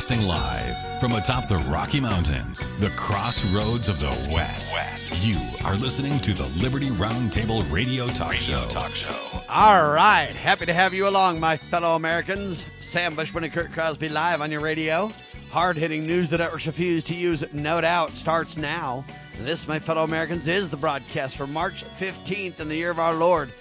Broadcasting live from atop the Rocky Mountains, the crossroads of the West. You are listening to the Liberty Roundtable Radio Talk Show. All right. Happy to have you along, my fellow Americans. Sam Bushman and Kurt Crosby live on your radio. Hard-hitting news the networks refuse to use, no doubt, starts now. This, my fellow Americans, is the broadcast for March 15th in the year of our Lord,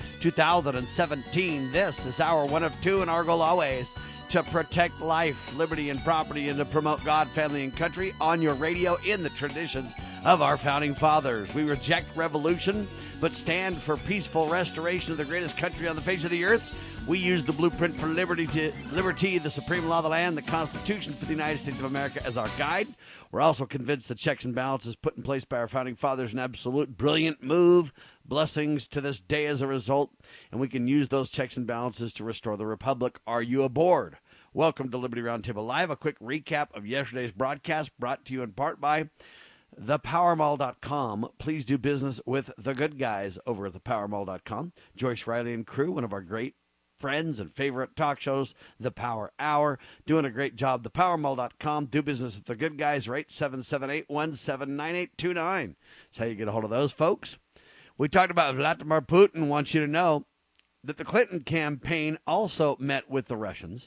2017. This is hour one of two, and our goal always to protect life, liberty, and property, and to promote God, family, and country on your radio in the traditions of our founding fathers. We reject revolution, but stand for peaceful restoration of the greatest country on the face of the earth. We use the blueprint for liberty, the supreme law of the land, the Constitution for the United States of America as our guide. We're also convinced the checks and balances put in place by our founding fathers an absolute brilliant move. Blessings to this day as a result, and we can use those checks and balances to restore the republic. Are you aboard? Welcome to Liberty Roundtable Live. A quick recap of yesterday's broadcast brought to you in part by thepowermall.com. Please do business with the good guys over at thepowermall.com. Joyce Riley and crew, one of our great friends and favorite talk shows, The Power Hour, doing a great job. Thepowermall.com. Do business with the good guys, right? 778-179829. That's how you get a hold of those folks. We talked about Vladimir Putin wants you to know that the Clinton campaign also met with the Russians.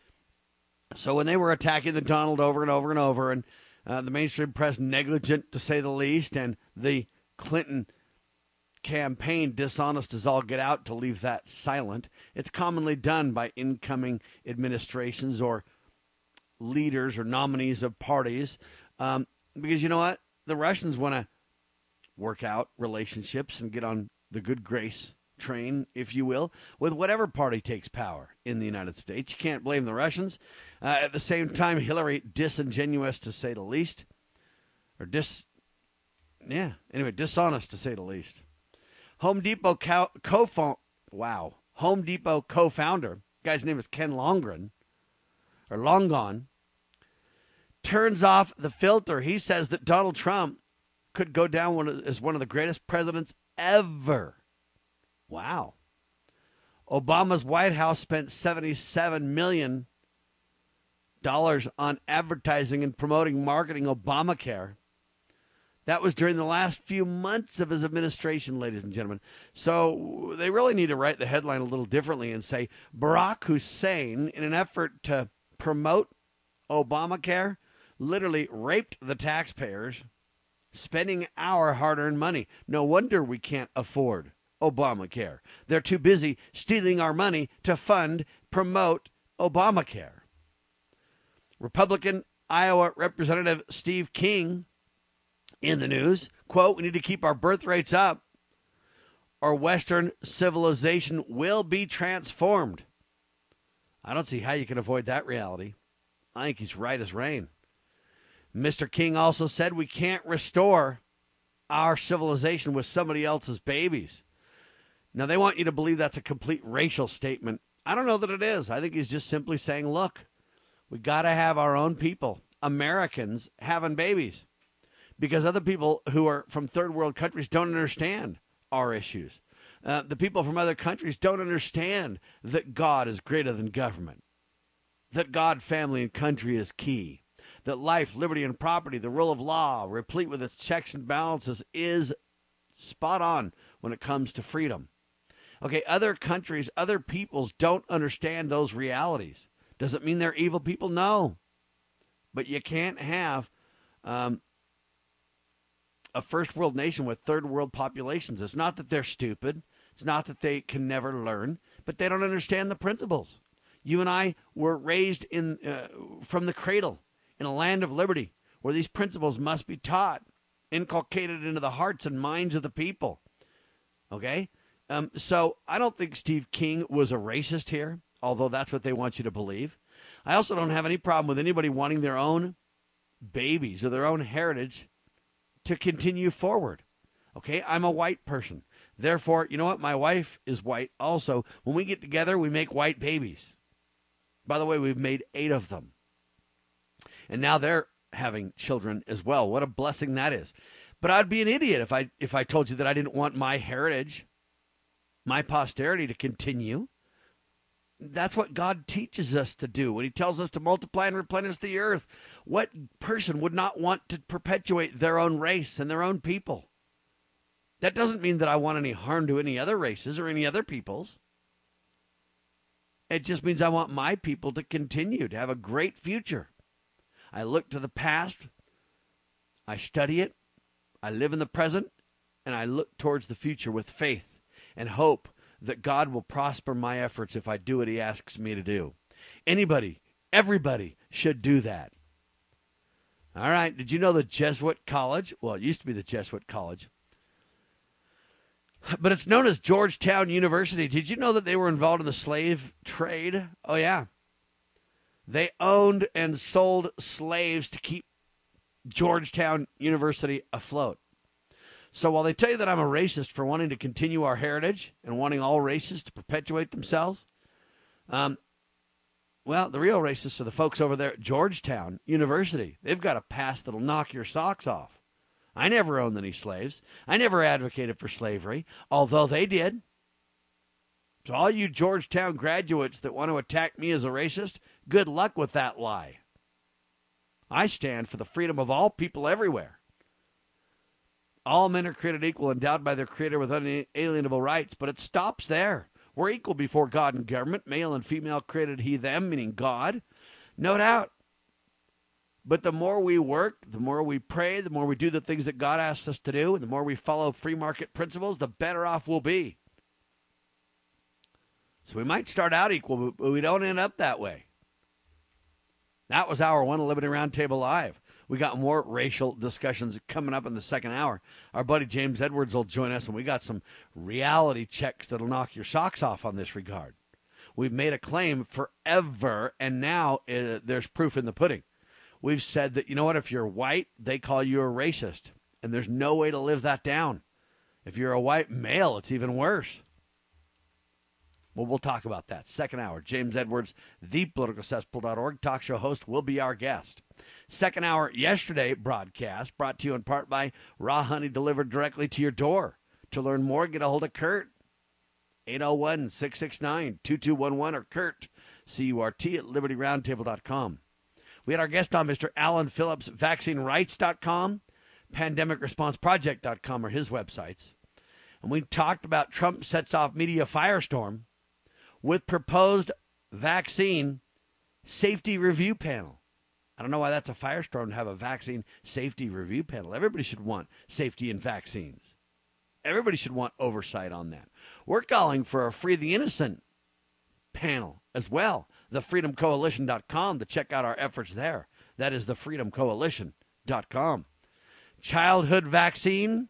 So when they were attacking the Donald over and over and over, and the mainstream press negligent to say the least, and the Clinton campaign dishonest as all get out to leave that silent. It's commonly done by incoming administrations or leaders or nominees of parties because you know what? The Russians want to work out relationships and get on the good grace train, if you will, with whatever party takes power in the United States. You can't blame the Russians. At the same time, Hillary, disingenuous to say the least, or dishonest to say the least. Home Depot co-founder, guy's name is Ken Longon, turns off the filter. He says that Donald Trump could go down as one of the greatest presidents ever. Wow. Obama's White House spent $77 million on advertising and promoting marketing Obamacare. That was during the last few months of his administration, ladies and gentlemen. So they really need to write the headline a little differently and say, Barack Hussein, in an effort to promote Obamacare, literally raped the taxpayers, spending our hard-earned money. No wonder we can't afford Obamacare. They're too busy stealing our money to promote Obamacare. Republican Iowa Representative Steve King, in the news, quote, we need to keep our birth rates up or Western civilization will be transformed. I don't see how you can avoid that reality. I think he's right as rain. Mr. King also said we can't restore our civilization with somebody else's babies. Now, they want you to believe that's a complete racial statement. I don't know that it is. I think he's just simply saying, look, we got to have our own people, Americans, having babies. Because other people who are from third world countries don't understand our issues. The people from other countries don't understand that God is greater than government. That God, family, and country is key. That life, liberty, and property, the rule of law, replete with its checks and balances, is spot on when it comes to freedom. Okay, other countries, other peoples don't understand those realities. Does it mean they're evil people? No. But you can't have a first world nation with third world populations. It's not that they're stupid. It's not that they can never learn, but they don't understand the principles. You and I were raised from the cradle in a land of liberty where these principles must be taught, inculcated into the hearts and minds of the people. Okay? So I don't think Steve King was a racist here, although that's what they want you to believe. I also don't have any problem with anybody wanting their own babies or their own heritage to continue forward. Okay, I'm a white person. Therefore, you know what? My wife is white also. When we get together, we make white babies. By the way, we've made 8 of them. And now they're having children as well. What a blessing that is. But I'd be an idiot if I told you that I didn't want my heritage, my posterity to continue. That's what God teaches us to do when he tells us to multiply and replenish the earth. What person would not want to perpetuate their own race and their own people? That doesn't mean that I want any harm to any other races or any other peoples. It just means I want my people to continue to have a great future. I look to the past, I study it, I live in the present, and I look towards the future with faith and hope that God will prosper my efforts if I do what he asks me to do. Anybody, everybody should do that. All right, did you know the Jesuit College? Well, it used to be the Jesuit College, but it's known as Georgetown University. Did you know that they were involved in the slave trade? Oh, yeah. They owned and sold slaves to keep Georgetown University afloat. So while they tell you that I'm a racist for wanting to continue our heritage and wanting all races to perpetuate themselves, well, the real racists are the folks over there at Georgetown University. They've got a past that'll knock your socks off. I never owned any slaves. I never advocated for slavery, although they did. So all you Georgetown graduates that want to attack me as a racist, good luck with that lie. I stand for the freedom of all people everywhere. All men are created equal, endowed by their Creator with unalienable rights, but it stops there. We're equal before God and government. Male and female created he, them, meaning God. No doubt. But the more we work, the more we pray, the more we do the things that God asks us to do, and the more we follow free market principles, the better off we'll be. So we might start out equal, but we don't end up that way. That was Hour 1 of Liberty Roundtable Live. We got more racial discussions coming up in the second hour. Our buddy James Edwards will join us, and we got some reality checks that'll knock your socks off on this regard. We've made a claim forever, and now there's proof in the pudding. We've said that, you know what, if you're white, they call you a racist, and there's no way to live that down. If you're a white male, it's even worse. Well, we'll talk about that. Second hour, James Edwards, thepoliticalcesspool.org, talk show host, will be our guest. Second hour, yesterday broadcast, brought to you in part by Raw Honey, delivered directly to your door. To learn more, get a hold of Kurt, 801-669-2211, or Kurt, C-U-R-T, at libertyroundtable.com. We had our guest on, Mr. Alan Phillips, vaccinerights.com, pandemicresponseproject.com are his websites. And we talked about Trump sets off media firestorm with proposed vaccine safety review panel. I don't know why that's a firestorm to have a vaccine safety review panel. Everybody should want safety in vaccines. Everybody should want oversight on that. We're calling for a Free the Innocent panel as well. TheFreedomCoalition.com to check out our efforts there. That is TheFreedomCoalition.com. Childhood vaccine.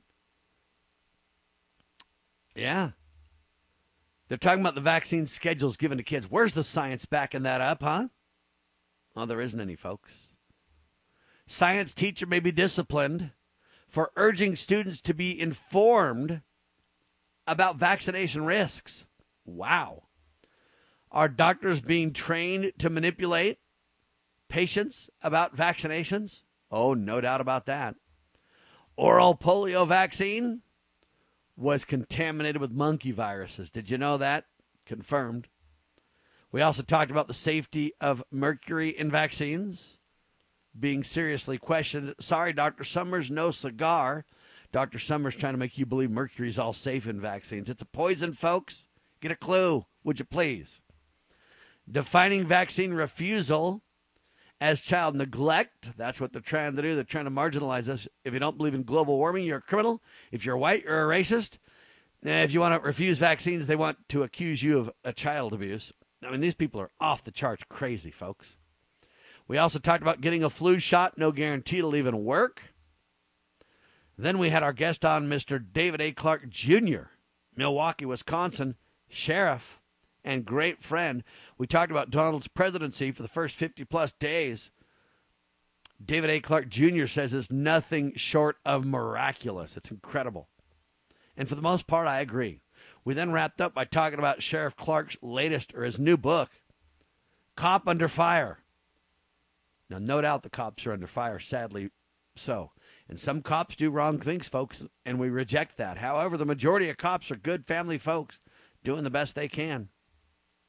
Yeah. They're talking about the vaccine schedules given to kids. Where's the science backing that up, huh? Oh, there isn't any, folks. Science teacher may be disciplined for urging students to be informed about vaccination risks. Wow. Are doctors being trained to manipulate patients about vaccinations? Oh, no doubt about that. Oral polio vaccine was contaminated with monkey viruses. Did you know that? Confirmed. We also talked about the safety of mercury in vaccines being seriously questioned. Sorry, Dr. Summers, no cigar. Dr. Summers trying to make you believe mercury is all safe in vaccines. It's a poison, folks. Get a clue, would you please? Defining vaccine refusal as child neglect. That's what they're trying to do. They're trying to marginalize us. If you don't believe in global warming, you're a criminal. If you're white, you're a racist. If you want to refuse vaccines, they want to accuse you of a child abuse. I mean, these people are off the charts crazy, folks. We also talked about getting a flu shot, no guarantee it'll even work. Then we had our guest on, Mr. David A. Clark Jr., Milwaukee, Wisconsin, sheriff and great friend. We talked about Donald's presidency for the first 50-plus days. David A. Clark Jr. says it's nothing short of miraculous. It's incredible. And for the most part, I agree. We then wrapped up by talking about Sheriff Clark's latest, or his new book, Cop Under Fire. Now, no doubt the cops are under fire, sadly so. And some cops do wrong things, folks, and we reject that. However, the majority of cops are good family folks doing the best they can.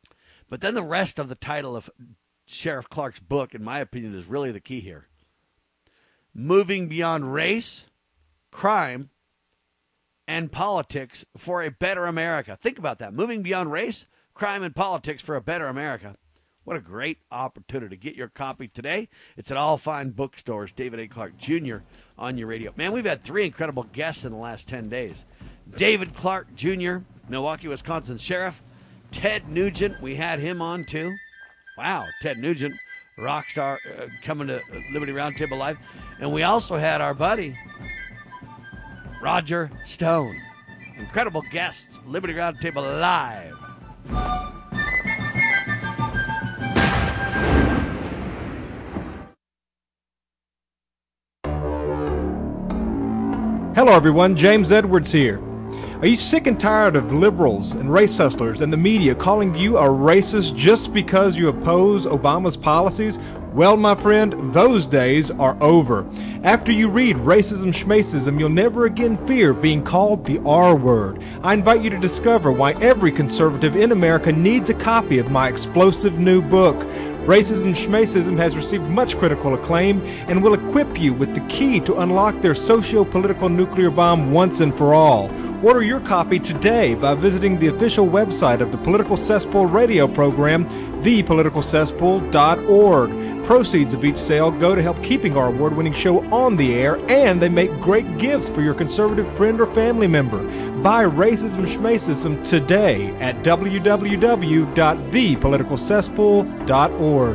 But then the rest of the title of Sheriff Clark's book, in my opinion, is really the key here. Moving Beyond Race, Crime, and Politics for a Better America. Think about that. Moving Beyond Race, Crime, and Politics for a Better America. What a great opportunity. Get your copy today. It's at all fine bookstores. David A. Clark Jr. on your radio. Man, we've had 3 incredible guests in the last 10 days. David Clark Jr., Milwaukee, Wisconsin Sheriff. Ted Nugent, we had him on too. Wow, Ted Nugent, rock star, coming to Liberty Roundtable Live. And we also had our buddy, Roger Stone. Incredible guests, Liberty Roundtable Live. Hello everyone, James Edwards here. Are you sick and tired of liberals and race hustlers and the media calling you a racist just because you oppose Obama's policies? Well, my friend, those days are over. After you read Racism Schmacism, you'll never again fear being called the R word. I invite you to discover why every conservative in America needs a copy of my explosive new book. Racism Schmacism has received much critical acclaim and will equip you with the key to unlock their socio-political nuclear bomb once and for all. Order your copy today by visiting the official website of the Political Cesspool radio program, thepoliticalcesspool.org. Proceeds of each sale go to help keeping our award-winning show on the air, and they make great gifts for your conservative friend or family member. Buy Racism Schmacism today at www.thepoliticalcesspool.org.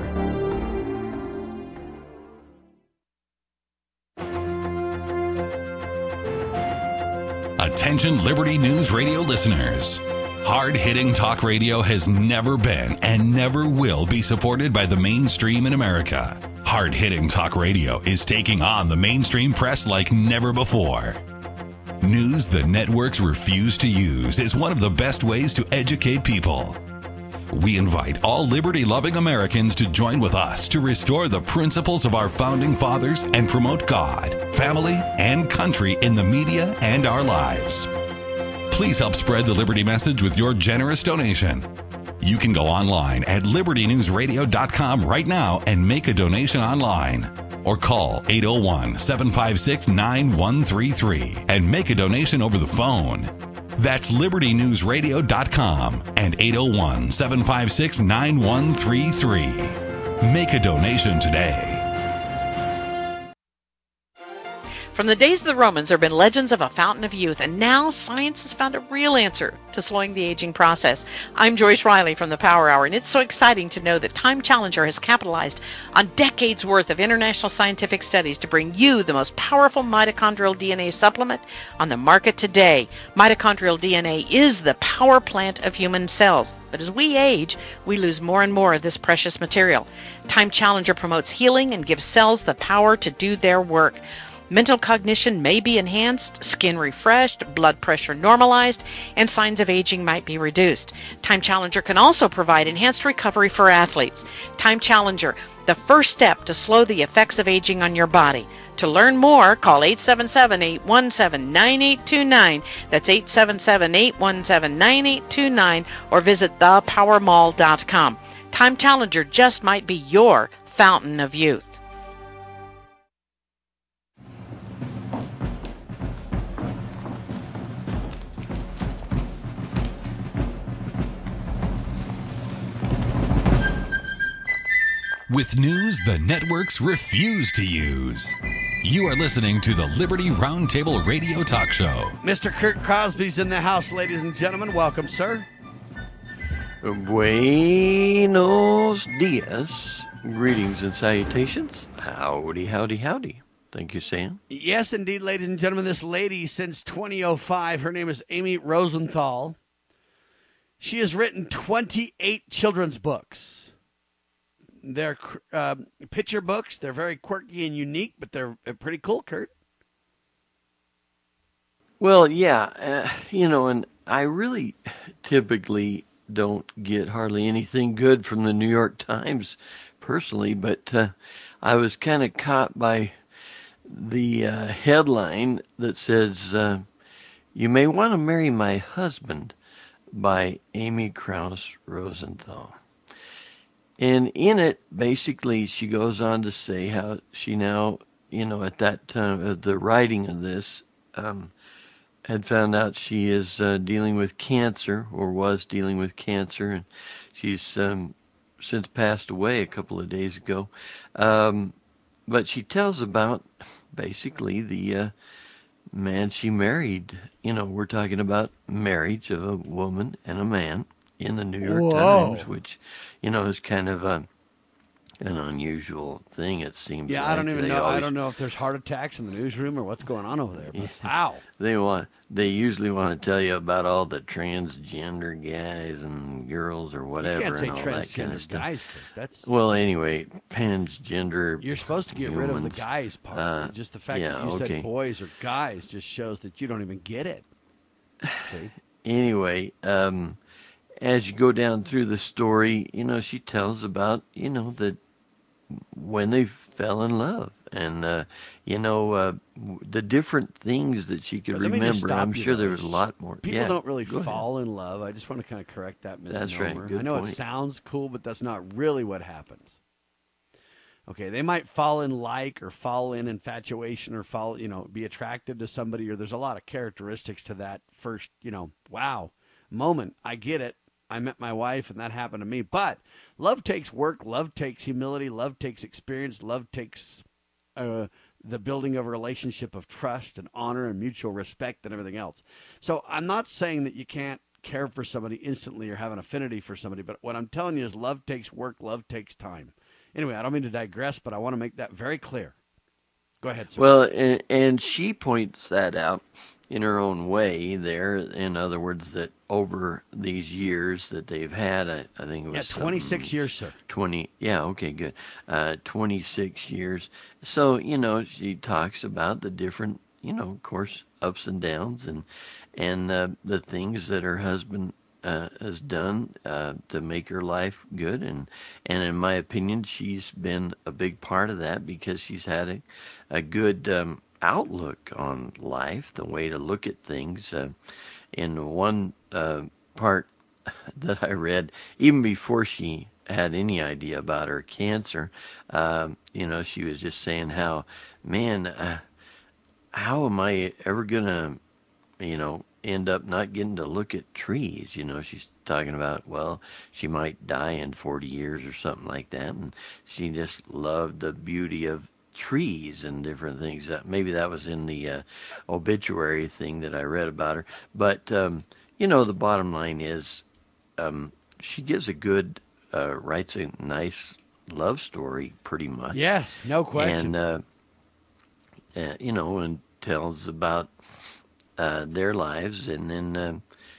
Attention Liberty News Radio listeners. Hard-hitting talk radio has never been and never will be supported by the mainstream in America. Hard-hitting talk radio is taking on the mainstream press like never before. News the networks refuse to use is one of the best ways to educate people. We invite all liberty-loving Americans to join with us to restore the principles of our founding fathers and promote God, family, and country in the media and our lives. Please help spread the Liberty message with your generous donation. You can go online at libertynewsradio.com right now and make a donation online. Or call 801-756-9133 and make a donation over the phone. That's libertynewsradio.com and 801-756-9133. Make a donation today. From the days of the Romans, there have been legends of a fountain of youth, and now science has found a real answer to slowing the aging process. I'm Joyce Riley from the Power Hour, and it's so exciting to know that Time Challenger has capitalized on decades worth of international scientific studies to bring you the most powerful mitochondrial DNA supplement on the market today. Mitochondrial DNA is the power plant of human cells, but as we age, we lose more and more of this precious material. Time Challenger promotes healing and gives cells the power to do their work. Mental cognition may be enhanced, skin refreshed, blood pressure normalized, and signs of aging might be reduced. Time Challenger can also provide enhanced recovery for athletes. Time Challenger, the first step to slow the effects of aging on your body. To learn more, call 877-817-9829. That's 877-817-9829, or visit thepowermall.com. Time Challenger just might be your fountain of youth. With news the networks refuse to use. You are listening to the Liberty Roundtable Radio Talk Show. Mr. Kurt Crosby's in the house, ladies and gentlemen. Welcome, sir. Buenos dias. Greetings and salutations. Howdy, howdy, howdy. Thank you, Sam. Yes, indeed, ladies and gentlemen. This lady, since 2005, her name is Amy Rosenthal. She has written 28 children's books. They're picture books. They're very quirky and unique, but they're pretty cool, Kurt. Well, yeah, and I really typically don't get hardly anything good from the New York Times personally, but I was kind of caught by the headline that says, "You May Want to Marry My Husband" by Amy Krause Rosenthal. And in it, basically, she goes on to say how she now, at that time of the writing of this, had found out she is dealing with cancer, or was dealing with cancer, and she's since passed away a couple of days ago. But she tells about basically the man she married. We're talking about marriage of a woman and a man in the New York Times, which, is kind of an unusual thing, it seems. Yeah, like. I don't even know. I don't know if there's heart attacks in the newsroom or what's going on over there. But wow. They usually want to tell you about all the transgender guys and girls or whatever. You can't say and all transgender that kind of stuff. guys, Kurt. That's Well, anyway, transgender. you're supposed to get rid of the humans. guys part. Just the fact that you said boys or guys just shows that you don't even get it. See? Anyway, as you go down through the story, she tells about, that when they fell in love and, the different things that she could But let me just remember. stop I'm you, sure though. there was a lot more. People don't really go ahead. fall in love. I just want to kind of correct that misnomer. That's right. Good I know point. it sounds cool, but that's not really what happens. Okay, they might fall in like or fall in infatuation or fall, be attracted to somebody, or there's a lot of characteristics to that first, wow moment. I get it. I met my wife and that happened to me. But love takes work. Love takes humility. Love takes experience. Love takes the building of a relationship of trust and honor and mutual respect and everything else. So I'm not saying that you can't care for somebody instantly or have an affinity for somebody. But what I'm telling you is love takes work. Love takes time. Anyway, I don't mean to digress, but I want to make that very clear. Go ahead, sir. Well, and she points that out in her own way there. In other words, that over these years that they've had, I think it was 26 years, sir. 20. Yeah, okay, good. 26 years. So, she talks about the different, of course, ups and downs and the things that her husband has done to make her life good, and in my opinion, she's been a big part of that because she's had a good outlook on life, the way to look at things. In one part that I read, even before she had any idea about her cancer, she was just saying how, man, how am I ever gonna, end up not getting to look at trees? She's talking about, well, she might die in 40 years or something like that, and she just loved the beauty of trees and different things. Maybe that was in the obituary thing that I read about her. But, the bottom line is she gives a good, writes a nice love story pretty much. Yes, no question. And, and tells about their lives, and then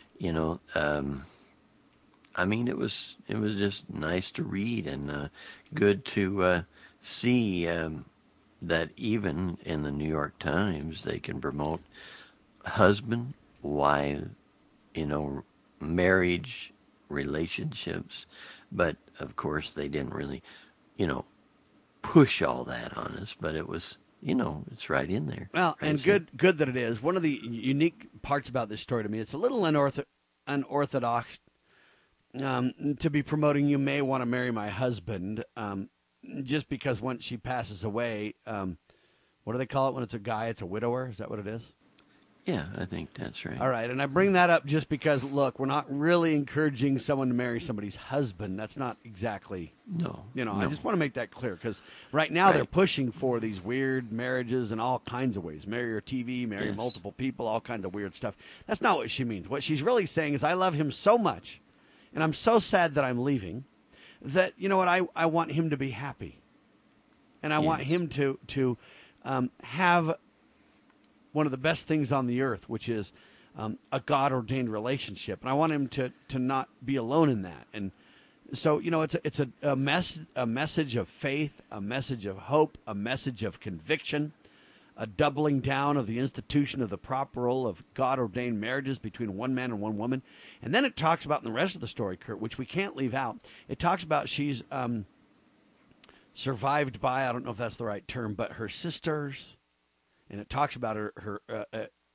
I mean, it was just nice to read and good to see that even in the New York Times they can promote husband, wife, marriage, relationships, but of course they didn't really, push all that on us, but it was. It's right in there. Well, and good that it is. One of the unique parts about this story to me, it's a little unorthodox to be promoting, you may want to marry my husband, just because once she passes away, what do they call it when it's a guy? It's a widower. Is that what it is? Yeah, I think that's right. All right, and I bring that up just because, look, we're not really encouraging someone to marry somebody's husband. That's not exactly, no. I just want to make that clear because right now they're pushing for these weird marriages in all kinds of ways. Marry your TV, marry multiple people, all kinds of weird stuff. That's not what she means. What she's really saying is I love him so much, and I'm so sad that I'm leaving, that, you know what, I want him to be happy. And I want him to have one of the best things on the earth, which is a God-ordained relationship. And I want him to not be alone in that. And so, it's a message of faith, a message of hope, a message of conviction, a doubling down of the institution of the proper role of God-ordained marriages between one man and one woman. And then it talks about in the rest of the story, Kurt, which we can't leave out, it talks about she's survived by, I don't know if that's the right term, but her sisters. And it talks about her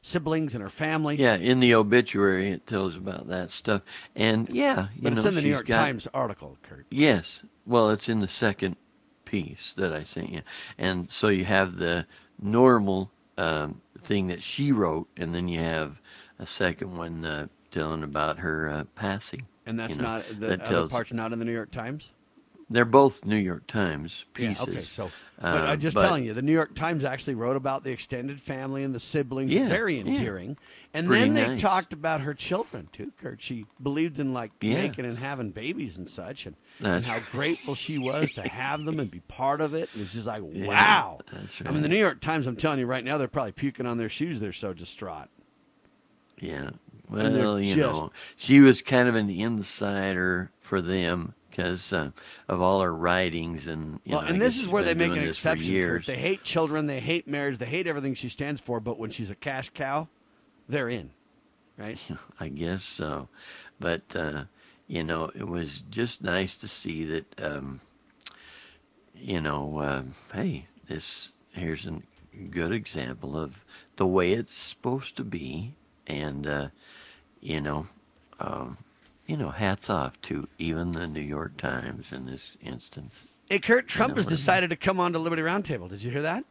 siblings and her family. Yeah, in the obituary it tells about that stuff. And but it's in the New York Times article, Kurt. Yes. Well, it's in the second piece that I sent you. And so you have the normal thing that she wrote, and then you have a second one telling about her passing. And that's not, the other part's not in the New York Times? They're both New York Times pieces. Yeah, okay, so, but I'm just telling you, the New York Times actually wrote about the extended family and the siblings, very endearing. Yeah. And then they talked about her children, too, Kurt. She believed in, making and having babies and such, and how grateful she was to have them and be part of it. And it's just like, wow. That's right. I mean, the New York Times, I'm telling you right now, they're probably puking on their shoes. They're so distraught. Yeah. Well, she was kind of an insider for them because of all her writings. And and this is where they make an exception, Kurt. They hate children, they hate marriage, they hate everything she stands for, but when she's a cash cow, they're in, right? I guess so. But, it was just nice to see that, hey, here's a good example of the way it's supposed to be. And, hats off to even the New York Times in this instance. Hey, Kurt, Trump has decided to come on to Liberty Roundtable. Did you hear that?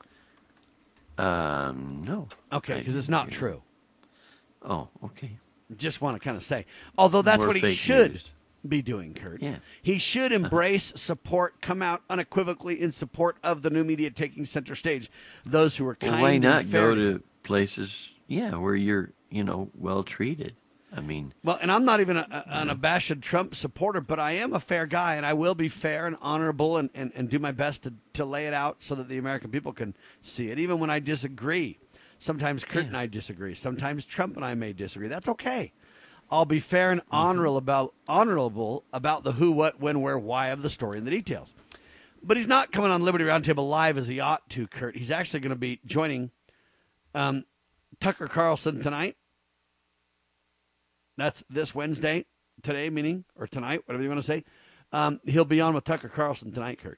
No. Okay, because it's not true. Oh, okay. Just want to kind of say. Although that's More what he should be doing, Kurt. Yeah. He should embrace, support, come out unequivocally in support of the new media taking center stage. Those who are kind why not and fair go to places, where you're, well treated? I mean, well, and I'm not even an abashed Trump supporter, but I am a fair guy, and I will be fair and honorable and do my best to lay it out so that the American people can see it, even when I disagree. Sometimes Kurt and I disagree. Sometimes Trump and I may disagree. That's okay. I'll be fair and honorable about the who, what, when, where, why of the story and the details. But he's not coming on Liberty Roundtable Live as he ought to, Kurt. He's actually going to be joining Tucker Carlson tonight. That's this Wednesday, today meaning, or tonight, whatever you want to say. He'll be on with Tucker Carlson tonight, Kurt.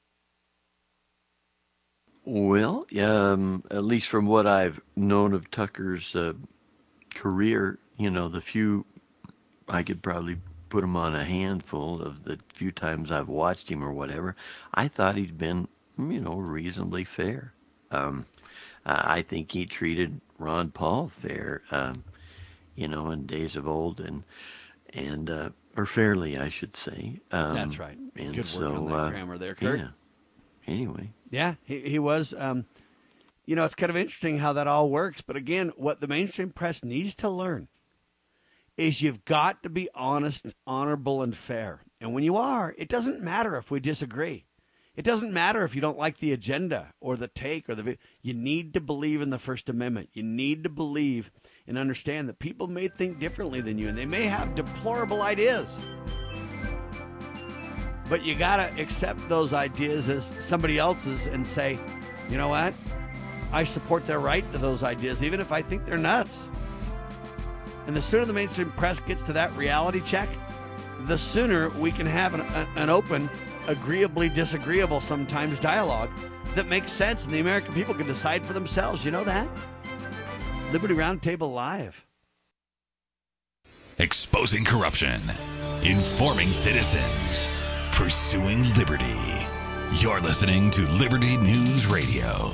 Well, at least from what I've known of Tucker's career, the few, I could probably put him on a handful of the few times I've watched him or whatever. I thought he'd been, reasonably fair. I think he treated Ron Paul fair. In days of old or fairly, I should say. That's right. And good work on that grammar there, Kurt. Yeah. Anyway. Yeah, he was. It's kind of interesting how that all works. But again, what the mainstream press needs to learn is you've got to be honest, honorable, and fair. And when you are, it doesn't matter if we disagree. It doesn't matter if you don't like the agenda or the take or you need to believe in the First Amendment. You need to believe and understand that people may think differently than you, and they may have deplorable ideas. But you got to accept those ideas as somebody else's and say, you know what? I support their right to those ideas, even if I think they're nuts. And the sooner the mainstream press gets to that reality check, the sooner we can have an open, agreeably disagreeable sometimes dialogue that makes sense, and the American people can decide for themselves. You know that? Liberty Roundtable Live. Exposing corruption, informing citizens, pursuing liberty. You're listening to Liberty News Radio.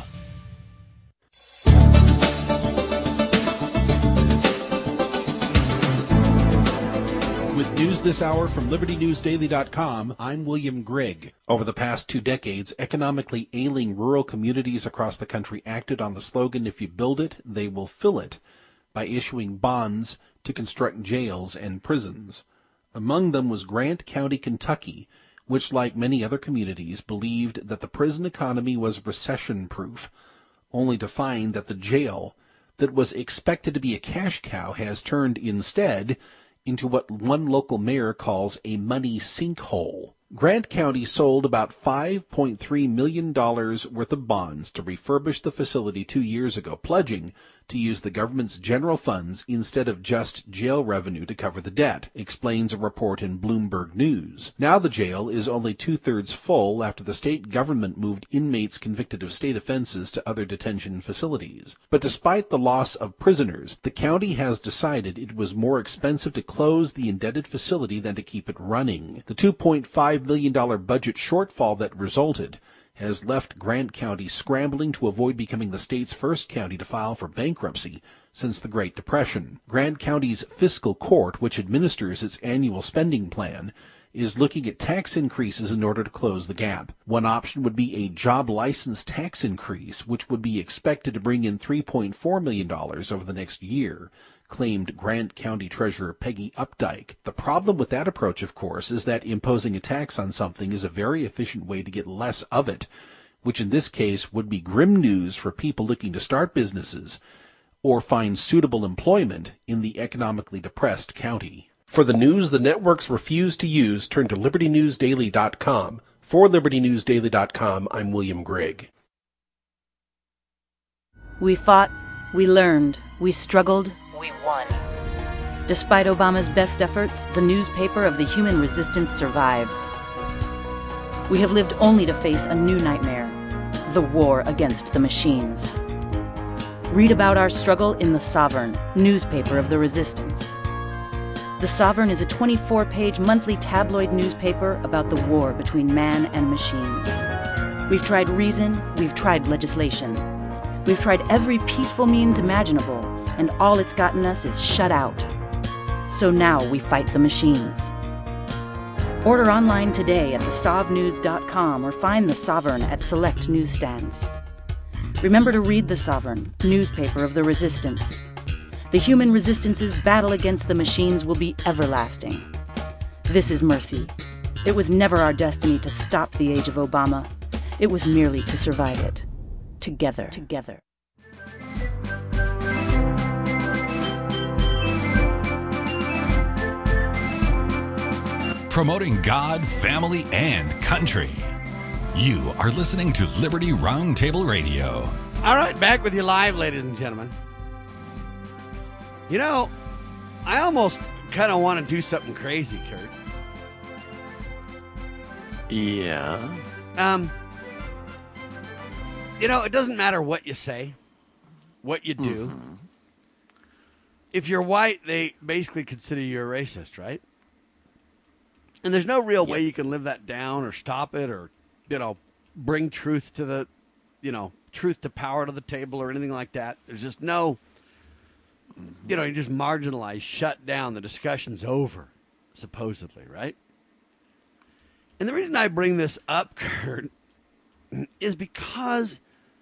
With news this hour from LibertyNewsDaily.com, I'm William Grigg. Over the past 2 decades, economically ailing rural communities across the country acted on the slogan, "If you build it, they will fill it," by issuing bonds to construct jails and prisons. Among them was Grant County, Kentucky, which, like many other communities, believed that the prison economy was recession-proof, only to find that the jail that was expected to be a cash cow has turned instead into what one local mayor calls a money sinkhole. Grant County sold about $5.3 million worth of bonds to refurbish the facility 2 years ago, pledging to use the government's general funds instead of just jail revenue to cover the debt, explains a report in Bloomberg News. Now the jail is only 2/3 full after the state government moved inmates convicted of state offenses to other detention facilities. But despite the loss of prisoners, the county has decided it was more expensive to close the indebted facility than to keep it running. The $2.5 million budget shortfall that resulted has left Grant County scrambling to avoid becoming the state's first county to file for bankruptcy since the Great Depression. Grant County's fiscal court, which administers its annual spending plan, is looking at tax increases in order to close the gap. One option would be a job license tax increase, which would be expected to bring in $3.4 million over the next year, claimed Grant County Treasurer Peggy Updike. The problem with that approach, of course, is that imposing a tax on something is a very efficient way to get less of it, which in this case would be grim news for people looking to start businesses or find suitable employment in the economically depressed county. For the news the networks refuse to use, turn to LibertyNewsDaily.com. For LibertyNewsDaily.com, I'm William Grigg. We fought, we learned, we struggled, we won. Despite Obama's best efforts, the newspaper of the human resistance survives. We have lived only to face a new nightmare, the war against the machines. Read about our struggle in The Sovereign, newspaper of the resistance. The Sovereign is a 24-page monthly tabloid newspaper about the war between man and machines. We've tried reason, we've tried legislation. We've tried every peaceful means imaginable, and all it's gotten us is shut out. So now we fight the machines. Order online today at thesovnews.com or find The Sovereign at select newsstands. Remember to read The Sovereign, newspaper of the resistance. The human resistance's battle against the machines will be everlasting. This is mercy. It was never our destiny to stop the age of Obama. It was merely to survive it. Together. Promoting God, family, and country. You are listening to Liberty Roundtable Radio. All right, back with you live, ladies and gentlemen. You know, I almost kind of want to do something crazy, Kurt. Yeah. You know, it doesn't matter what you say, what you do. Mm-hmm. If you're white, they basically consider you a racist, right? And there's no real way you can live that down or stop it or, you know, bring truth to the, you know, truth to power to the table or anything like that. There's just no, you know, you just marginalize, shut down. The discussion's over, supposedly, right? And the reason I bring this up, Kurt, is because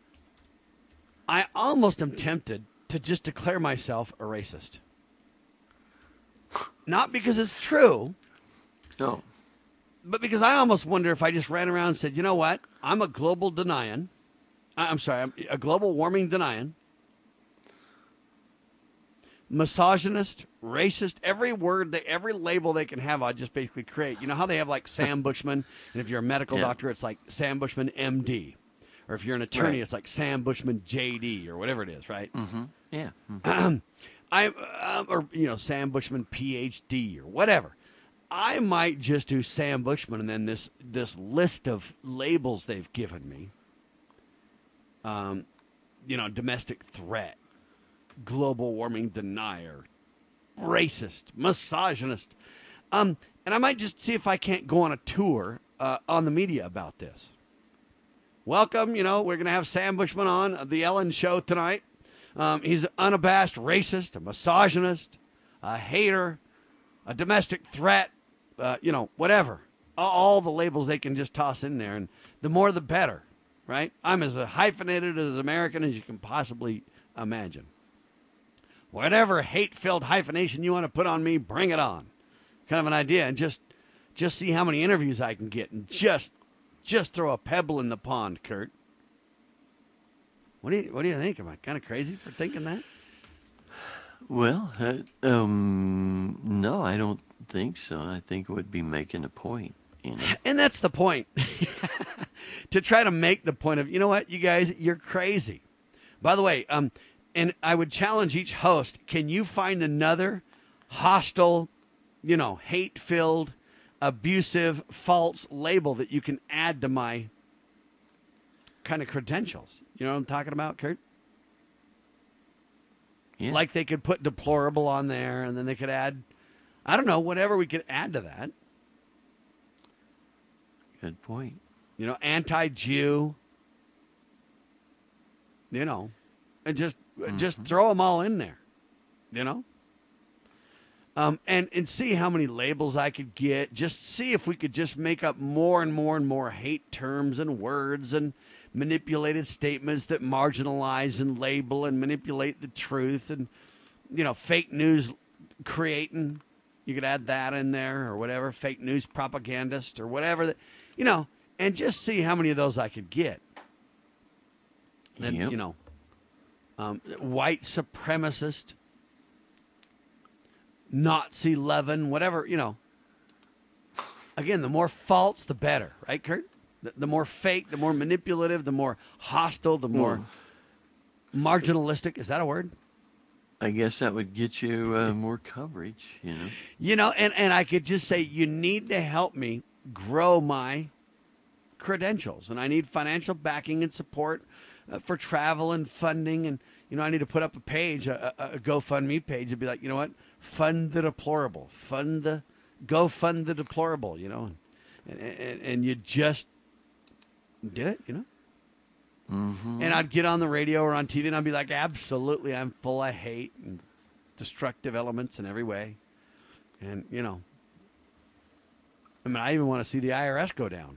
I almost am tempted to just declare myself a racist. Not because it's true. No. But because I almost wonder if I just ran around and said, you know what? I'm a global denying. I'm a global warming denying. Misogynist, racist, every word, every label they can have, I just basically create. You know how they have like Sam Bushman, and if you're a medical doctor, it's like Sam Bushman, MD. Or if you're an attorney, it's like Sam Bushman, JD, or whatever it is, right? Mm-hmm. Yeah. Mm-hmm. Or, you know, Sam Bushman, PhD, or whatever. I might just do Sam Bushman and then this list of labels they've given me. You know, domestic threat, global warming denier, racist, misogynist. And I might just see if I can't go on a tour on the media about this. Welcome, you know, we're going to have Sam Bushman on The Ellen Show tonight. He's an unabashed racist, a misogynist, a hater, a domestic threat, you know, whatever. All the labels they can just toss in there, and the more the better, right? I'm as hyphenated as American as you can possibly imagine. Whatever hate-filled hyphenation you want to put on me, bring it on. Kind of an idea, and just see how many interviews I can get, and just throw a pebble in the pond, Kurt. What do you think? Am I kind of crazy for thinking that? Well, no, I don't think so. I think it would be making a point. You know? And that's the point. To try to make the point of, you know what, you guys, you're crazy. By the way, And I would challenge each host, can you find another hostile, hate-filled, abusive, false label that you can add to my kind of credentials? You know what I'm talking about, Kurt? Yeah. Like they could put deplorable on there, and then they could add, I don't know, whatever we could add to that. Good point. Anti-Jew, and just throw them all in there, and see how many labels I could get. Just see if we could just make up more and more and more hate terms and words and manipulated statements that marginalize and label and manipulate the truth, and fake news creating. You could add that in there or whatever, fake news propagandist or whatever that, and just see how many of those I could get. And Yep. White supremacist, Nazi loving, whatever, Again, the more false, the better, right, Kurt? The more fake, the more manipulative, the more hostile, the more marginalistic. Is that a word? I guess that would get you more coverage, And I could just say, you need to help me grow my credentials, and I need financial backing and support for travel and funding, and I need to put up a page, a GoFundMe page, and be like, you know what, fund the deplorable, fund the deplorable, and you just do it, Mm-hmm. And I'd get on the radio or on TV, and I'd be like, absolutely, I'm full of hate and destructive elements in every way, and I even want to see the IRS go down.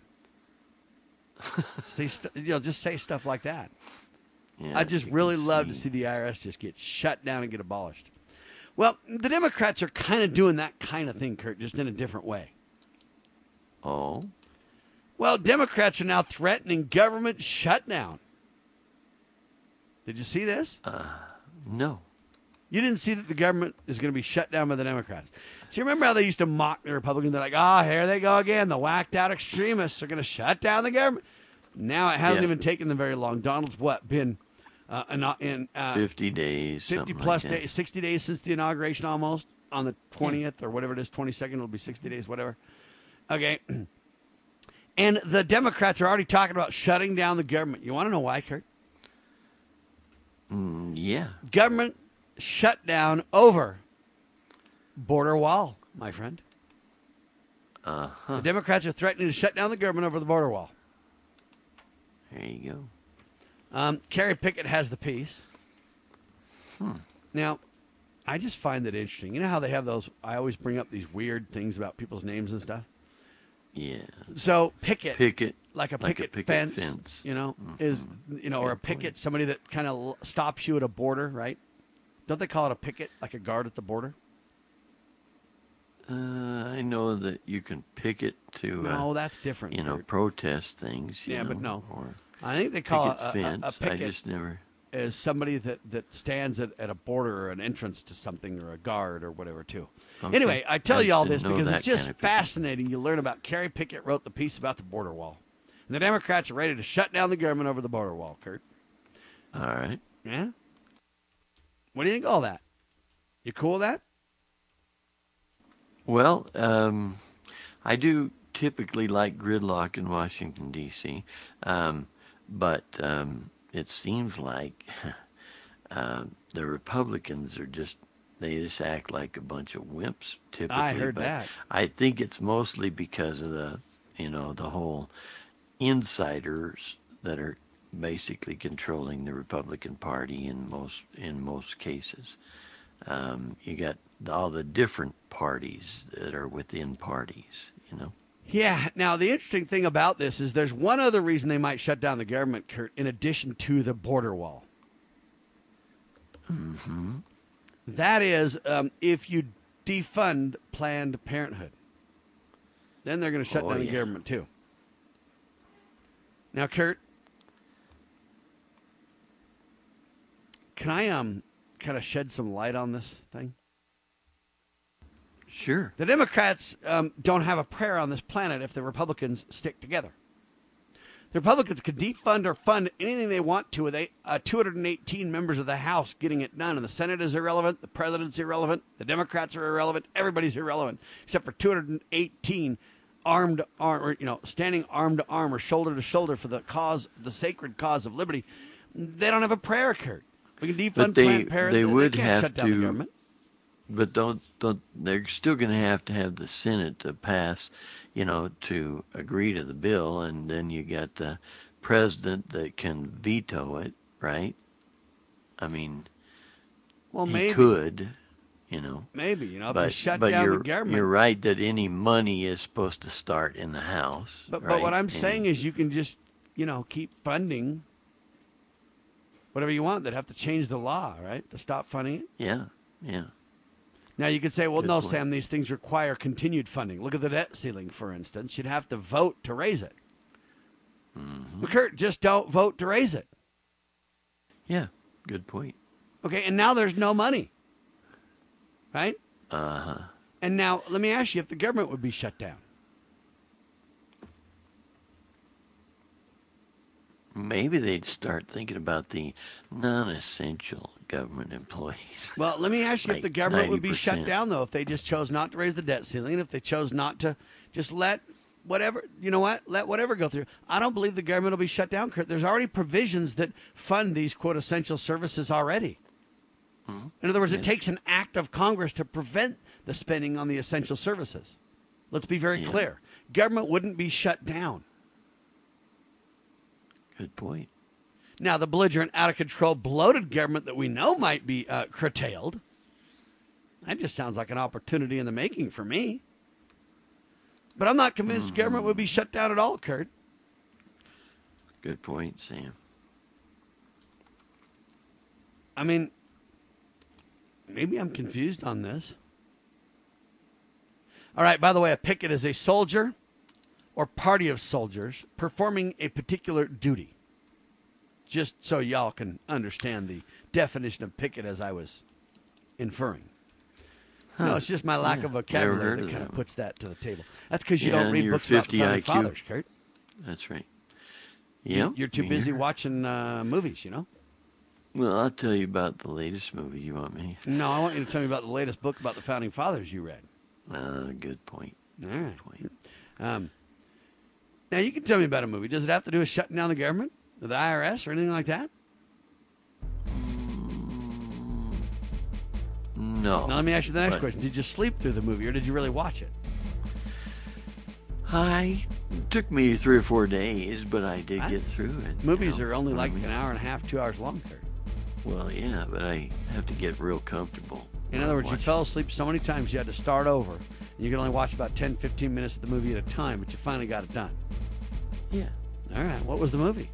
Just say stuff like that. Yeah, I just really love to see the IRS just get shut down and get abolished. Well, the Democrats are kind of doing that kind of thing, Kurt, just in a different way. Oh? Well, Democrats are now threatening government shutdown. Did you see this? No. You didn't see that the government is going to be shut down by the Democrats. So you remember how they used to mock the Republicans? They're like, here they go again. The whacked-out extremists are going to shut down the government. Now it hasn't even taken them very long. Donald's been in 50 days, 50-plus days, 60 days since the inauguration almost, on the 20th or whatever it is, 22nd. It'll be 60 days, whatever. Okay. And the Democrats are already talking about shutting down the government. You want to know why, Kurt? Yeah. Government shutdown over border wall, my friend. The Democrats are threatening to shut down the government over the border wall. There you go. Kerry Pickett has the piece. Now, I just find that interesting. You know how they have those, I always bring up these weird things about people's names and stuff? Yeah. So Pickett, like a like picket, a picket fence, is, or a picket, point. somebody that kind of stops you at a border, right? Don't they call it a picket, like a guard at the border? I know that you can picket to, No, that's different. Kurt. protest things. Yeah, but no. Or I think they call picket a fence. picket I just never. is somebody that stands at a border or an entrance to something, or a guard or whatever, too. Okay. Anyway, I tell you just all didn't this know because that it's just kind of people. fascinating. You learn about Kerry Pickett wrote the piece about the border wall. And the Democrats are ready to shut down the government over the border wall, Kurt. All right. Yeah? What do you think of all that? You cool with that? Well, I do typically like gridlock in Washington, D.C., but it seems like the Republicans are just act like a bunch of wimps, typically. I heard but that. I think it's mostly because of the whole insiders that are basically controlling the Republican Party in most cases. You got all the different parties that are within parties, Yeah. Now, the interesting thing about this is there's one other reason they might shut down the government, Kurt, in addition to the border wall. Mm-hmm. That is, if you defund Planned Parenthood, then they're going to shut down the government, too. Now, Kurt, can I kind of shed some light on this thing? Sure. The Democrats don't have a prayer on this planet if the Republicans stick together. The Republicans could defund or fund anything they want to with 218 members of the House getting it done. And the Senate is irrelevant. The president's irrelevant. The Democrats are irrelevant. Everybody's irrelevant except for 218 standing arm to arm or shoulder to shoulder for the sacred cause of liberty. They don't have a prayer, Kurt. We can defund Planned Parenthood. They can't shut down the government. But they're still going to have the Senate to pass, to agree to the bill, and then you got the president that can veto it, right? I mean, maybe. He could, Maybe, if but, you shut down the government. You're right that any money is supposed to start in the House. But right? what I'm saying is you can just, keep funding whatever you want. They'd have to change the law, right, to stop funding it? Yeah. Now, you could say, well, Good no, point. Sam, these things require continued funding. Look at the debt ceiling, for instance. You'd have to vote to raise it. Mm-hmm. But, Kurt, just don't vote to raise it. Yeah, good point. Okay, and now there's no money, right? Uh-huh. And now, let me ask you if the government would be shut down. Maybe they'd start thinking about the non-essential government employees. Well, let me ask you if Like the government would be 90%. shut down, though, if they just chose not to raise the debt ceiling, if they chose not to just let whatever, let whatever go through. I don't believe the government will be shut down, Kurt. There's already provisions that fund these, quote, essential services already. Mm-hmm. In other words, it takes an act of Congress to prevent the spending on the essential services. Let's be very clear. Government wouldn't be shut down. Good point. Now, the belligerent, out-of-control, bloated government that we know might be curtailed, that just sounds like an opportunity in the making for me. But I'm not convinced government would be shut down at all, Kurt. Good point, Sam. I mean, maybe I'm confused on this. All right, by the way, a picket is a soldier or party of soldiers performing a particular duty. Just so y'all can understand the definition of picket as I was inferring. No, it's just my lack of vocabulary that kind of puts that to the table. That's because you don't read books about the founding fathers, Kurt. That's right. Yeah, You're too busy watching movies, Well, I'll tell you about the latest movie. You want me? No, I want you to tell me about the latest book about the founding fathers you read. Good point. All right. Good point. Now, you can tell me about a movie. Does it have to do with shutting down the government, or the IRS, or anything like that? No. Now, let me ask you the next question. Did you sleep through the movie, or did you really watch it? It took me 3 or 4 days, but I did get through it. Movies are only like an hour and a half, 2 hours long, Kurt. Well, yeah, but I have to get real comfortable. In other words, you fell asleep so many times you had to start over. And you could only watch about 10, 15 minutes of the movie at a time, but you finally got it done. Yeah. All right. What was the movie?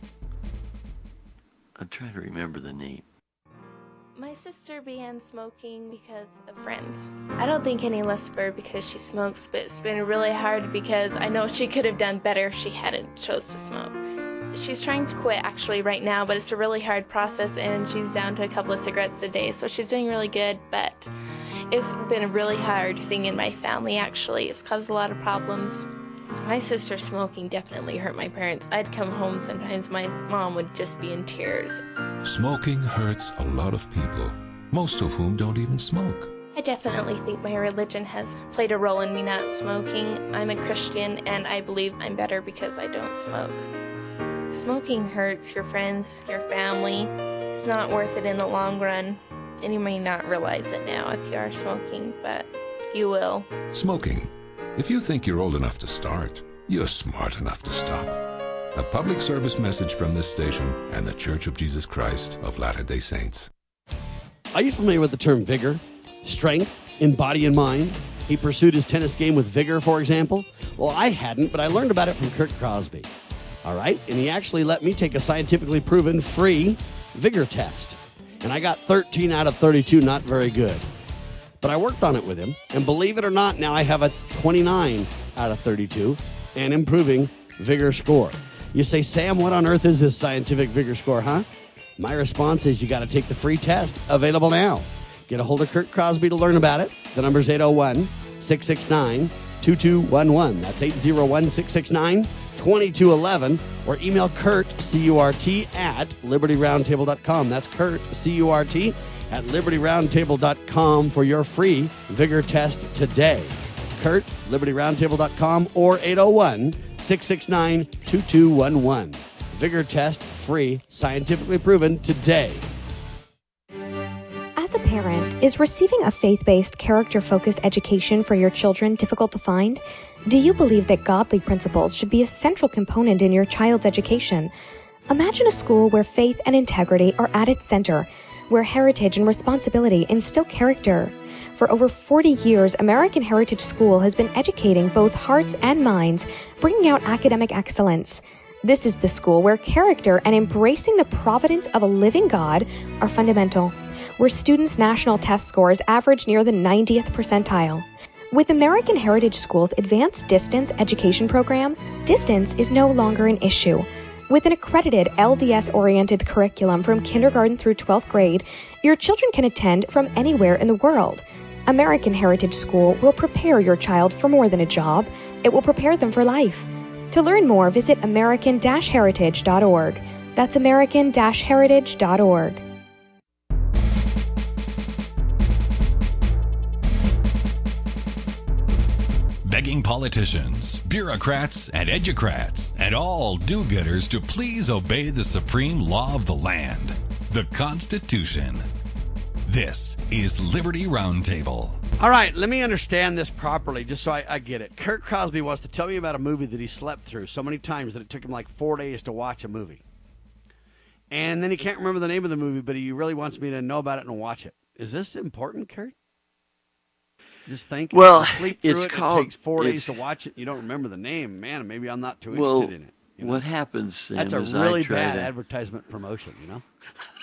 I'm trying to remember the name. My sister began smoking because of friends. I don't think any less of her because she smokes, but it's been really hard because I know she could have done better if she hadn't chose to smoke. She's trying to quit actually right now, but it's a really hard process and she's down to a couple of cigarettes a day, so she's doing really good, but it's been a really hard thing in my family actually. It's caused a lot of problems. My sister smoking definitely hurt my parents. I'd come home sometimes, my mom would just be in tears. Smoking hurts a lot of people, most of whom don't even smoke. I definitely think my religion has played a role in me not smoking. I'm a Christian and I believe I'm better because I don't smoke. Smoking hurts your friends, your family. It's not worth it in the long run. And you may not realize it now if you are smoking, but you will. Smoking. If you think you're old enough to start, you're smart enough to stop. A public service message from this station and the Church of Jesus Christ of Latter-day Saints. Are you familiar with the term vigor? Strength in body and mind? He pursued his tennis game with vigor, for example? Well, I hadn't, but I learned about it from Kurt Crosby. All right? And he actually let me take a scientifically proven free vigor test. And I got 13 out of 32, not very good. But I worked on it with him, and believe it or not, now I have a 29 out of 32 and improving vigor score. You say, Sam, what on earth is this scientific vigor score, huh? My response is you got to take the free test, available now. Get a hold of Kurt Crosby to learn about it. The number's 801-669-2211. That's 801-669-2211. 2211, or email Kurt, C-U-R-T, at libertyroundtable.com. That's Kurt, C-U-R-T, at libertyroundtable.com for your free vigor test today. Kurt, libertyroundtable.com, or 801-669-2211. Vigor test, free, scientifically proven today. As a parent, is receiving a faith-based, character-focused education for your children difficult to find? Do you believe that godly principles should be a central component in your child's education? Imagine a school where faith and integrity are at its center, where heritage and responsibility instill character. For over 40 years, American Heritage School has been educating both hearts and minds, bringing out academic excellence. This is the school where character and embracing the providence of a living God are fundamental, where students' national test scores average near the 90th percentile. With American Heritage School's advanced distance education program, distance is no longer an issue. With an accredited LDS-oriented curriculum from kindergarten through 12th grade, your children can attend from anywhere in the world. American Heritage School will prepare your child for more than a job. It will prepare them for life. To learn more, visit american-heritage.org. That's american-heritage.org. Begging politicians, bureaucrats, and educrats, and all do-gooders to please obey the supreme law of the land, the Constitution. This is Liberty Roundtable. All right, let me understand this properly, just so I get it. Kurt Crosby wants to tell me about a movie that he slept through so many times that it took him like 4 days to watch a movie. And then he can't remember the name of the movie, but he really wants me to know about it and watch it. Is this important, Kurt? Just think. Well, sleep through it's it. called, it takes 4 days to watch it. You don't remember the name, man. Maybe I'm not too interested in it. You know? What happens, Sam, that's a is really I try bad to... advertisement promotion. You know.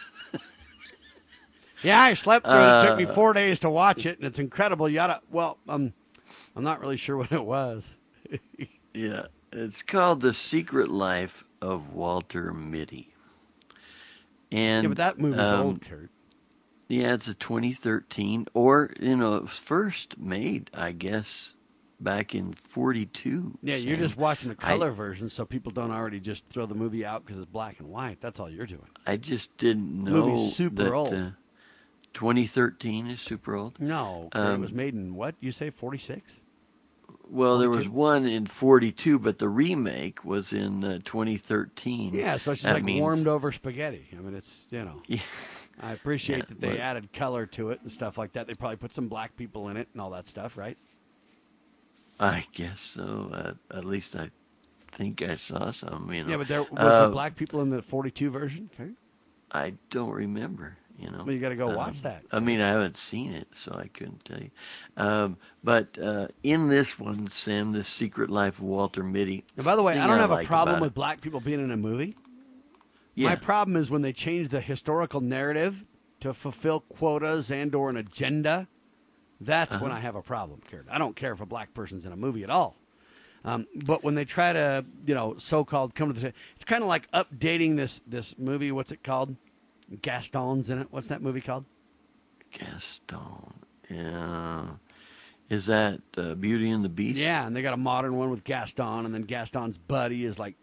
Yeah, I slept through it. It took me 4 days to watch it, and it's incredible. Yada. Well, I'm not really sure what it was. Yeah, it's called The Secret Life of Walter Mitty. And yeah, but that movie's old, Kurt. Yeah, it's a 2013, or, it was first made, I guess, back in 42. Yeah, you're just watching the color version, so people don't already just throw the movie out because it's black and white. That's all you're doing. I just didn't know movie's super that old. 2013 is super old. No, it was made in what? You say 46? Well, 42? there was one in 42, but the remake was in 2013. Yeah, so it's just warmed over spaghetti. I mean, it's, Yeah. I appreciate that they added color to it and stuff like that. They probably put some black people in it and all that stuff, right? I guess so. At least I think I saw some. Yeah, but there was black people in the 42 version. Okay. I don't remember. Well, you got to go watch that. I mean, I haven't seen it, so I couldn't tell you. But in this one, Sam, The Secret Life of Walter Mitty. And by the way, I don't have a problem with it. black people being in a movie. Yeah. My problem is when they change the historical narrative to fulfill quotas and or an agenda. That's when I have a problem, Kurt. I don't care if a black person's in a movie at all. But when they try to, so-called come to the... It's kind of like updating this movie. What's it called? Gaston's in it. What's that movie called? Gaston. Yeah. Is that Beauty and the Beast? Yeah, and they got a modern one with Gaston, and then Gaston's buddy is like,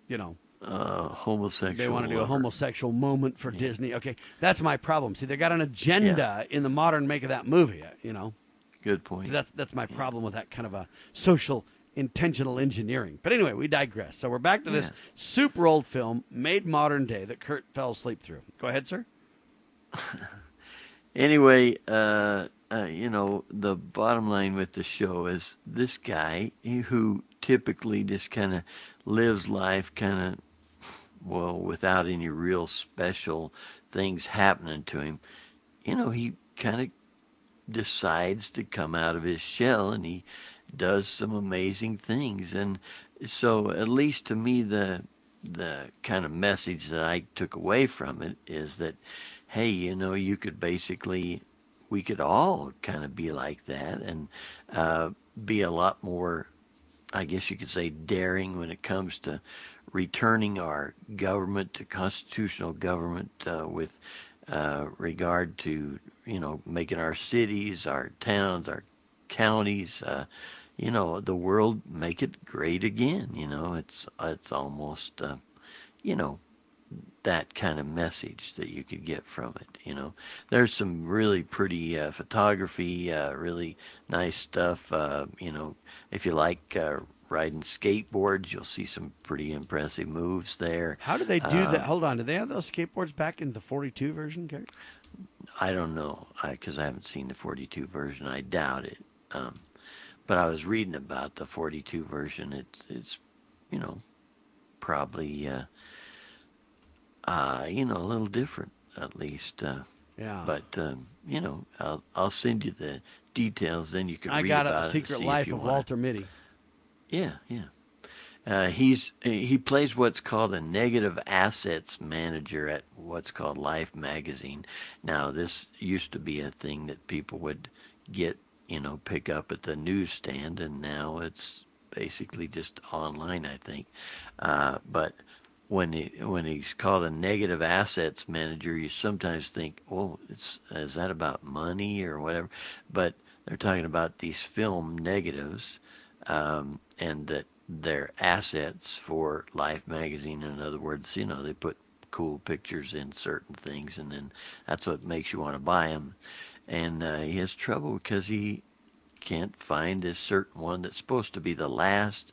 homosexual. They want to do a homosexual moment for Disney. Okay, that's my problem. See, they got an agenda in the modern make of that movie, Good point. So that's my problem with that kind of a social intentional engineering. But anyway, we digress. So we're back to this super old film made modern day that Kurt fell asleep through. Go ahead, sir. Anyway, the bottom line with the show is this guy who typically just kind of lives life without any real special things happening to him. He kind of decides to come out of his shell, and he does some amazing things. And so at least to me, the kind of message that I took away from it is that, hey, you could we could all kind of be like that and be a lot more, I guess you could say, daring when it comes to returning our government to constitutional government with regard to, making our cities, our towns, our counties, the world make it great again. It's almost, that kind of message that you could get from it. There's some really pretty photography, really nice stuff. If you like riding skateboards, you'll see some pretty impressive moves there. How do they do that? Hold on. Do they have those skateboards back in the 42 version, Gary? I don't know, because I haven't seen the 42 version. I doubt it. But I was reading about the 42 version. It's probably, a little different, at least. Yeah. But, I'll send you the details, then you can read got about it, it. Secret Life of Walter Mitty. Yeah. He plays what's called a negative assets manager at what's called Life magazine. Now, this used to be a thing that people would get, pick up at the newsstand, and now it's basically just online, I think. But when he's called a negative assets manager, you sometimes think, oh, is that about money or whatever? But they're talking about these film negatives, and that they're assets for Life magazine. In other words, they put cool pictures in certain things, and then that's what makes you want to buy them. And he has trouble because he can't find this certain one that's supposed to be the last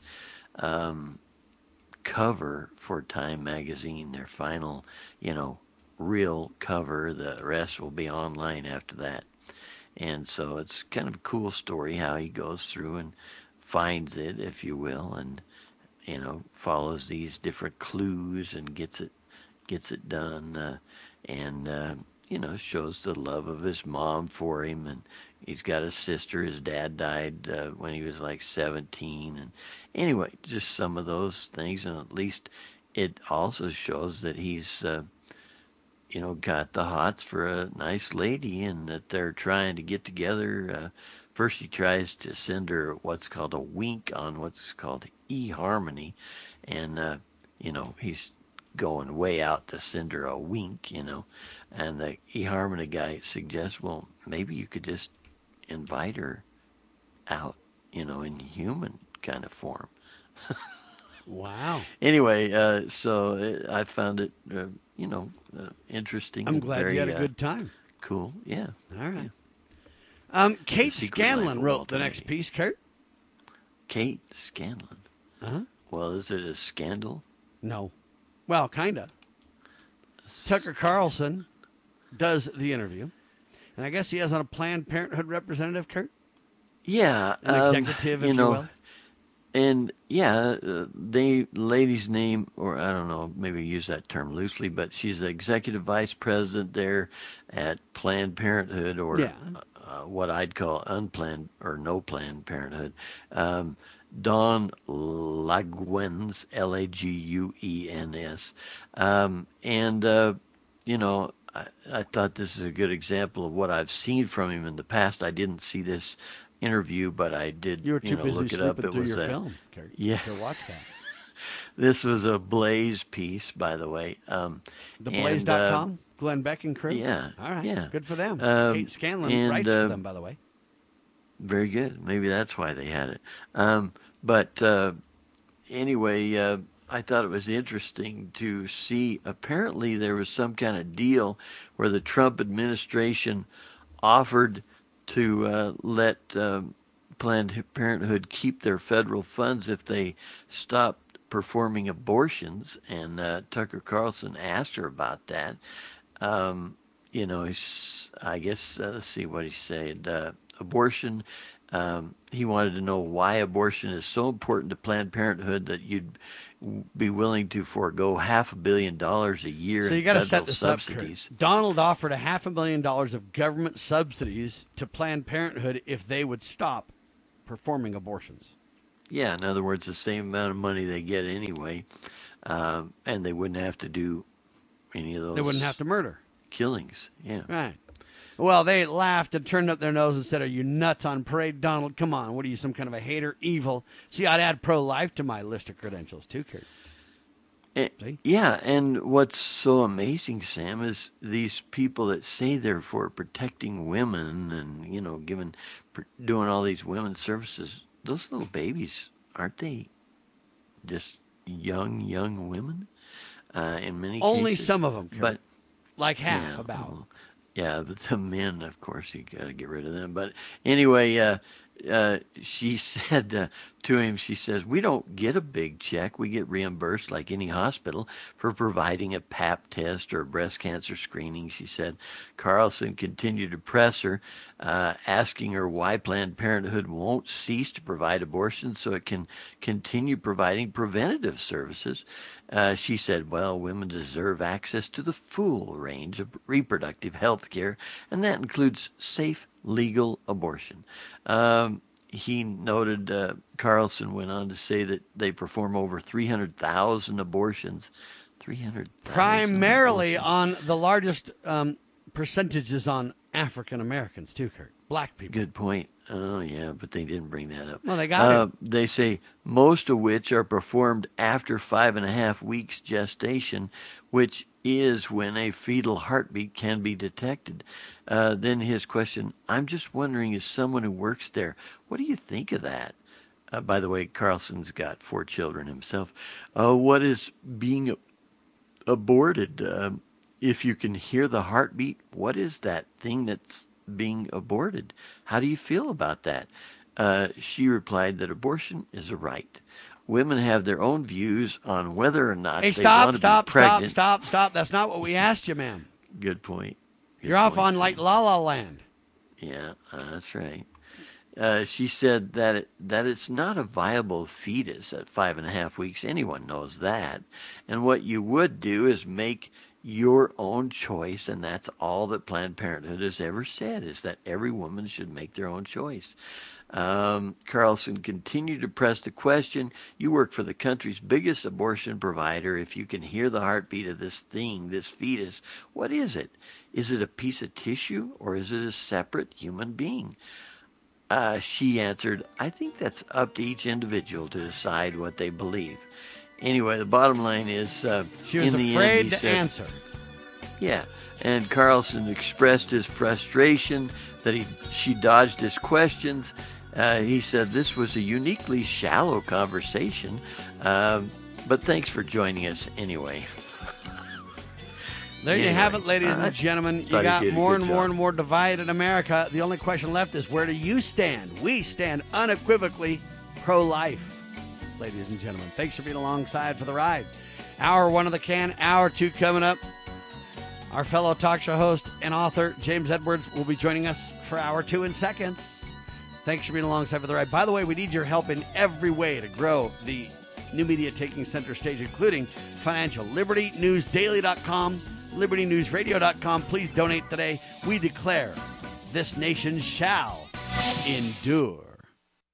cover for Time magazine, their final, real cover. The rest will be online after that. And so it's kind of a cool story how he goes through and finds it, if you will, and follows these different clues and gets it done, and shows the love of his mom for him. And he's got a sister. His dad died when he was like 17, and anyway, just some of those things. And at least it also shows that he's got the hots for a nice lady, and that they're trying to get together. First, he tries to send her what's called a wink on what's called eHarmony, and he's going way out to send her a wink, and the eHarmony guy suggests, well, maybe you could just invite her out, in human kind of form. Wow. Anyway, so I found it, interesting. I'm glad you had a good time. Cool, yeah. All right. Yeah. Kate Scanlon wrote the next piece, Kurt. Kate Scanlon? Uh-huh. Well, is it a scandal? No. Well, kind of. Tucker Carlson does the interview. And I guess he has on a Planned Parenthood representative, Kurt? Yeah. An executive, if you will. And, yeah, the lady's name, or I don't know, maybe use that term loosely, but she's the executive vice president there at Planned Parenthood, or what I'd call unplanned or no Planned Parenthood. Dawn Laguens, Laguens. I thought this is a good example of what I've seen from him in the past. I didn't see this interview, but I did. You were too busy look it up. through your film, Kurt, yeah, to watch that. This was a Blaze piece, by the way. TheBlaze.com, Glenn Beck and crew. Yeah, all right, yeah, good for them. Kate Scanlon writes for them, by the way. Very good. Maybe that's why they had it. But anyway, I thought it was interesting to see. Apparently, there was some kind of deal where the Trump administration offered to let Planned Parenthood keep their federal funds if they stopped performing abortions. And Tucker Carlson asked her about that. I guess, let's see what he said. Abortion, he wanted to know why abortion is so important to Planned Parenthood that you'd be willing to forego $500 million a year. So you got to in set federal this subsidies. up. Donald offered $500,000 of government subsidies to Planned Parenthood if they would stop performing abortions. Yeah, in other words, the same amount of money they get anyway, and they wouldn't have to do any of those. They wouldn't have to murder. Killings, yeah. Right. Well, they laughed and turned up their nose and said, "Are you nuts on parade, Donald? Come on, what are you, some kind of a hater, evil?" See, I'd add pro-life to my list of credentials too, Kurt. Yeah, and what's so amazing, Sam, is these people that say they're for protecting women and doing all these women's services. those little babies, aren't they just young women? In many Only cases. some of them, Kurt. But like half, yeah, about. well, yeah, but the men, of course, you got to get rid of them. But anyway, she said to him, she says, we don't get a big check. We get reimbursed like any hospital for providing a Pap test or a breast cancer screening, she said. Carlson continued to press her, asking her why Planned Parenthood won't cease to provide abortions so it can continue providing preventative services. She said, well, women deserve access to the full range of reproductive health care, and that includes safe, legal abortion. He noted, Carlson went on to say that they perform over 300,000 abortions. 300,000 Primarily abortions. on the largest percentages on African Americans, too, Kurt. Black people. Good point. Oh, yeah, but they didn't bring that up. Well, they got it. They say most of which are performed after 5.5 weeks gestation, which is when a fetal heartbeat can be detected. Then his question, I'm just wondering, as someone who works there, what do you think of that? By the way, Carlson's got 4 children himself. What is being aborted? If you can hear the heartbeat, what is that thing that's being aborted? How do you feel about that? She replied that abortion is a right. Women have their own views on whether or not they want to be pregnant. Stop. That's not what we asked you, ma'am. Good point. You're off on like La La Land. Yeah, that's right. She said that it's not a viable fetus at 5.5 weeks. Anyone knows that. And what you would do is make your own choice, and that's all that Planned Parenthood has ever said, is that every woman should make their own choice. Carlson continued to press the question, you work for the country's biggest abortion provider. If you can hear the heartbeat of this thing, this fetus, what is it? Is it a piece of tissue, or is it a separate human being? She answered, I think that's up to each individual to decide what they believe. Anyway, the bottom line is, she was in the afraid end, he to said, answer. Yeah, and Carlson expressed his frustration that she dodged his questions. He said this was a uniquely shallow conversation, but thanks for joining us anyway. There you have it, ladies and gentlemen. You got more and more divided America. The only question left is, where do you stand? We stand unequivocally pro-life, ladies and gentlemen. Thanks for being alongside for the ride. Hour 1 of the can, hour 2 coming up. Our fellow talk show host and author, James Edwards, will be joining us for hour 2 in seconds. Thanks for being alongside for the ride. By the way, we need your help in every way to grow the new media taking center stage, including financial. LibertyNewsDaily.com, LibertyNewsRadio.com. Please donate today. We declare this nation shall endure.